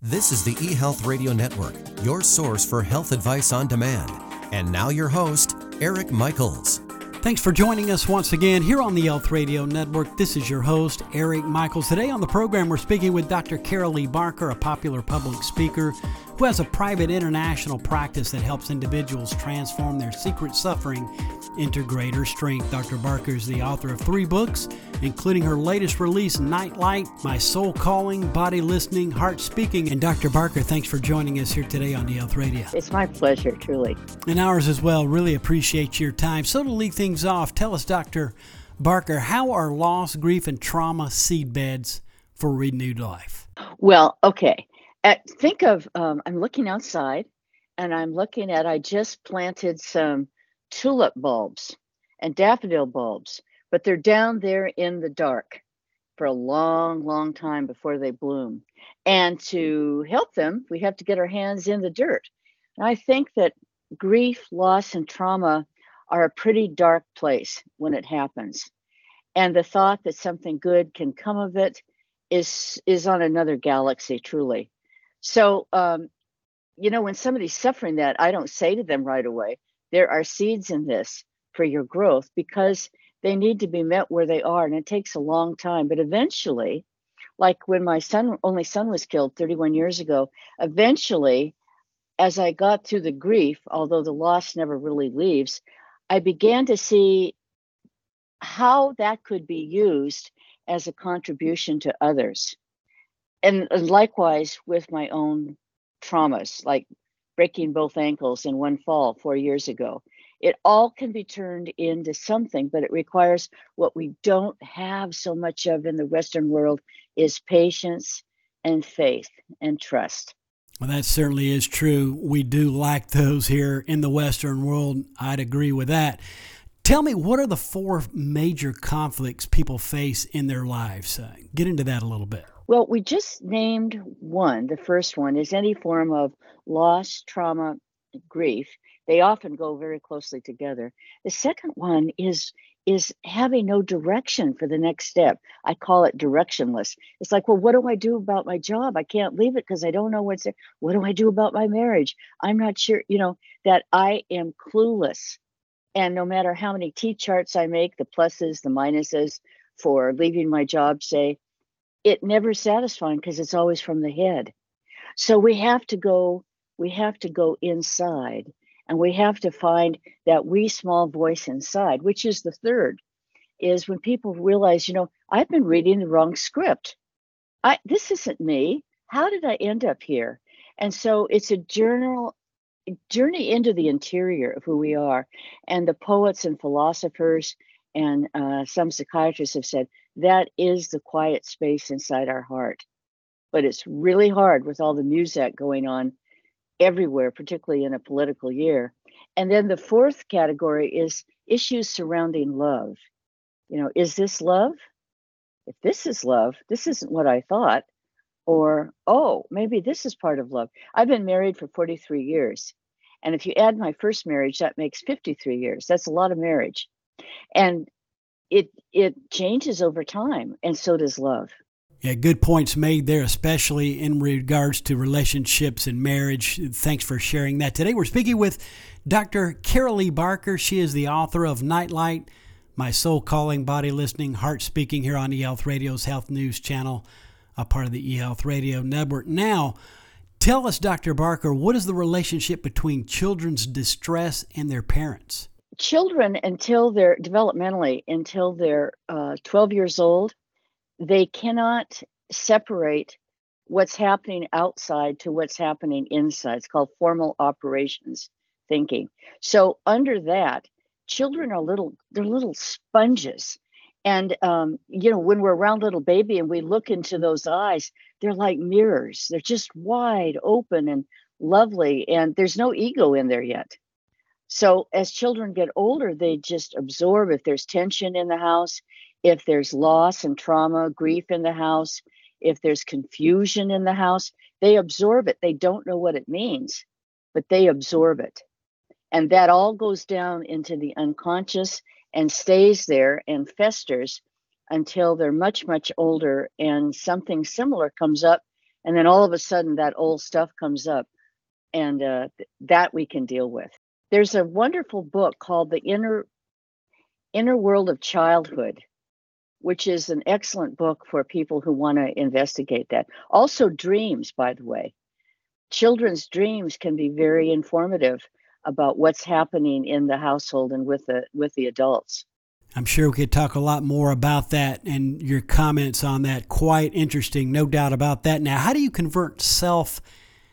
This is the eHealth Radio Network, your source for health advice on demand. And now your host, Eric Michaels. Thanks for joining us once again here on the eHealth Radio Network. This is your host, Eric Michaels. Today on the program, we're speaking with Dr. Carolee Barker, a popular public speaker who has a private international practice that helps individuals transform their secret suffering into greater strength. Dr. Barker is the author of 3 books, including her latest release, Nightlight, My Soul Calling, Body Listening, Heart Speaking. And Dr. Barker, thanks for joining us here today on eHealth Radio. It's my pleasure, truly. And ours as well. Really appreciate your time. So to lead things off, tell us, Dr. Barker, how are loss, grief, and trauma seedbeds for renewed life? Well, okay. Think of, I'm looking outside and I'm looking at, I just planted some tulip bulbs and daffodil bulbs, but they're down there in the dark for a long, long time before they bloom. And to help them, we have to get our hands in the dirt. And I think that grief, loss, and trauma are a pretty dark place when it happens. And the thought that something good can come of it is on another galaxy, truly. So, when somebody's suffering that, I don't say to them right away, there are seeds in this for your growth, because they need to be met where they are. And it takes a long time. But eventually, like when my only son was killed 31 years ago, eventually, as I got through the grief, although the loss never really leaves, I began to see how that could be used as a contribution to others. And likewise with my own traumas, like breaking both ankles in one fall 4 years ago. It all can be turned into something, but it requires what we don't have so much of in the Western world is patience and faith and trust. Well, that certainly is true. We do lack those here in the Western world. I'd agree with that. Tell me, what are the 4 major conflicts people face in their lives? Get into that a little bit. Well, we just named one. The first one is any form of loss, trauma, grief. They often go very closely together. The second one is having no direction for the next step. I call it directionless. It's like, well, what do I do about my job? I can't leave it because I don't know what's there. What do I do about my marriage? I'm not sure, that I am clueless. And no matter how many T-charts I make, the pluses, the minuses for leaving my job, say, it never satisfying because it's always from the head. So we have to go inside, and we have to find that wee small voice inside, which is the third, is when people realize, I've been reading the wrong script. This isn't me. How did I end up here? And so it's a journey into the interior of who we are. And the poets and philosophers and some psychiatrists have said that is the quiet space inside our heart. But it's really hard with all the music going on everywhere, particularly in a political year. And then the fourth category is issues surrounding love. Is this love? If this is love, this isn't what I thought. Or, oh, maybe this is part of love. I've been married for 43 years. And if you add my first marriage, that makes 53 years. That's a lot of marriage. And it changes over time, and so does love. Yeah, good points made there, especially in regards to relationships and marriage. Thanks for sharing that. Today we're speaking with Dr. Carolee Barker. She is the author of Nightlight, My Soul Calling, Body Listening, Heart Speaking here on eHealth Radio's Health News Channel, a part of the eHealth Radio Network. Now, tell us, Dr. Barker, what is the relationship between children's distress and their parents? Children, until they're 12 years old, they cannot separate what's happening outside to what's happening inside. It's called formal operations thinking. So under that, children are little sponges. And, when we're around little baby and we look into those eyes, they're like mirrors. They're just wide open and lovely. And there's no ego in there yet. So as children get older, they just absorb. If there's tension in the house, if there's loss and trauma, grief in the house, if there's confusion in the house, they absorb it. They don't know what it means, but they absorb it. And that all goes down into the unconscious and stays there and festers until they're much, much older and something similar comes up And then all of a sudden that old stuff comes up, and that we can deal with. There's a wonderful book called The Inner World of Childhood, which is an excellent book for people who want to investigate that. Also dreams, by the way. Children's dreams can be very informative about what's happening in the household and with the adults. I'm sure we could talk a lot more about that, and your comments on that quite interesting, no doubt about that. Now, how do you convert self-doubt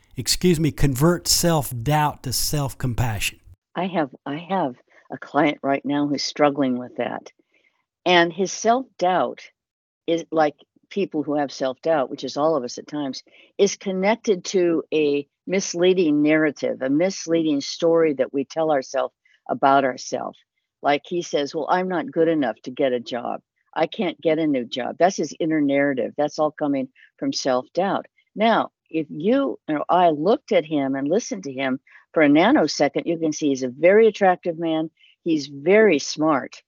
to self-compassion? I have a client right now who's struggling with that. And his self-doubt is, like people who have self-doubt, which is all of us at times, is connected to a misleading narrative, a misleading story that we tell ourselves about ourselves. Like he says, well, I'm not good enough to get a job. I can't get a new job. That's his inner narrative. That's all coming from self-doubt. Now, if I looked at him and listened to him for a nanosecond, you can see he's a very attractive man. He's very smart.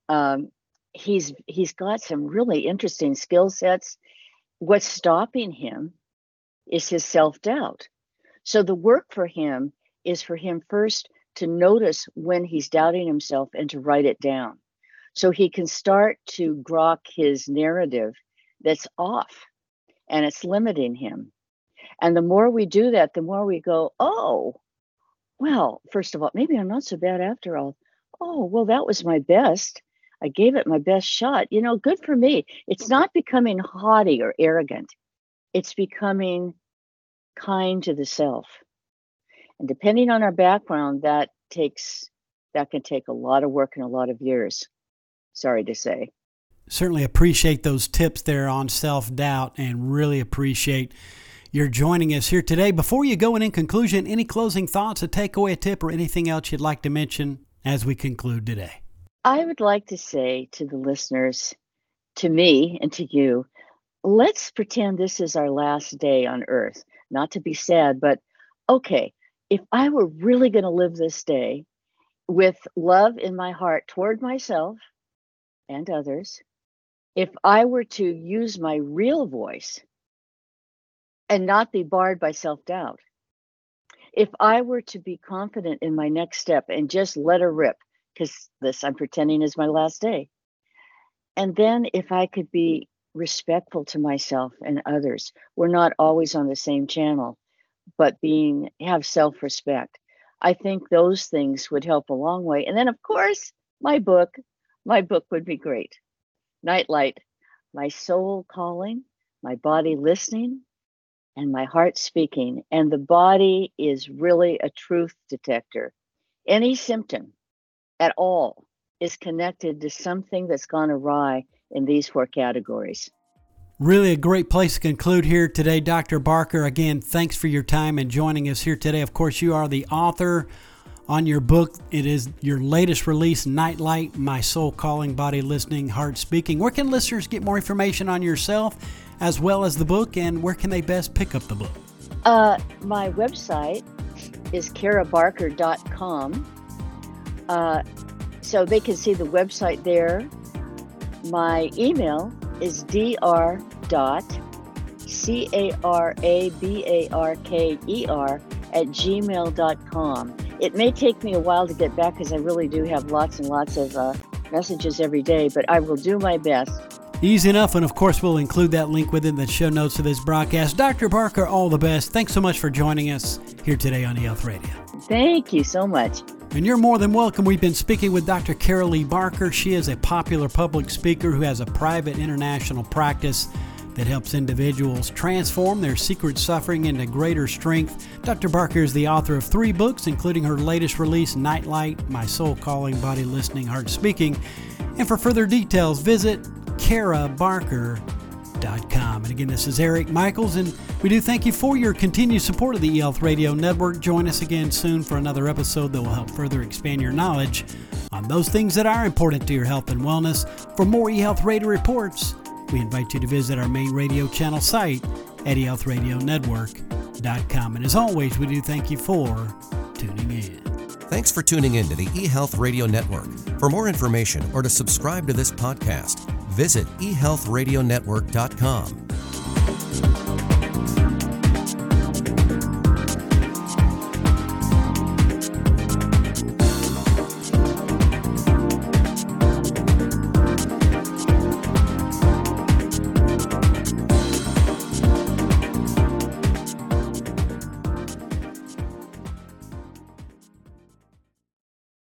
He's got some really interesting skill sets. What's stopping him is his self-doubt. So the work for him is for him first to notice when he's doubting himself and to write it down, so he can start to grok his narrative that's off and it's limiting him. And the more we do that, the more we go, oh, well, first of all, maybe I'm not so bad after all. Oh, well, that was my best. I gave it my best shot. Good for me. It's not becoming haughty or arrogant. It's becoming kind to the self. And depending on our background, that can take a lot of work and a lot of years. Sorry to say. Certainly appreciate those tips there on self-doubt, and really appreciate your joining us here today. Before you go, and in conclusion, any closing thoughts, a takeaway, a tip, or anything else you'd like to mention as we conclude today? I would like to say to the listeners, to me and to you, let's pretend this is our last day on earth. Not to be sad, but okay, if I were really going to live this day with love in my heart toward myself and others, if I were to use my real voice and not be barred by self-doubt, if I were to be confident in my next step and just let her rip, because this I'm pretending is my last day, and then if I could be respectful to myself and others, we're not always on the same channel, but have self-respect. I think those things would help a long way. And then, of course, my book would be great. Nightlight, my soul calling, my body listening, and my heart speaking. And the body is really a truth detector. Any symptom at all is connected to something that's gone awry in these 4 categories. Really a great place to conclude here today. Dr. Barker, again, thanks for your time and joining us here today. Of course, you are the author on your book. It is your latest release, Nightlight, My Soul Calling, Body Listening, Heart Speaking. Where can listeners get more information on yourself as well as the book, and where can they best pick up the book? My website is karabarker.com. So they can see the website there. My email is dr.carabarker@gmail.com. It may take me a while to get back because I really do have lots and lots of messages every day, but I will do my best. Easy enough, and of course we'll include that link within the show notes of this broadcast. Dr. Barker, all the best. Thanks so much for joining us here today on eHealth Radio. Thank you so much. And you're more than welcome. We've been speaking with Dr. Carolee Barker. She is a popular public speaker who has a private international practice that helps individuals transform their secret suffering into greater strength. Dr. Barker is the author of 3 books, including her latest release, Nightlight, My Soul Calling, Body Listening, Heart Speaking. And for further details, visit karabarker.com. And again, this is Eric Michaels, and we do thank you for your continued support of the eHealth Radio Network. Join us again soon for another episode that will help further expand your knowledge on those things that are important to your health and wellness. For more eHealth Radio reports, we invite you to visit our main radio channel site at eHealthRadioNetwork.com. And as always, we do thank you for tuning in. Thanks for tuning in to the eHealth Radio Network. For more information or to subscribe to this podcast, visit eHealthRadioNetwork.com.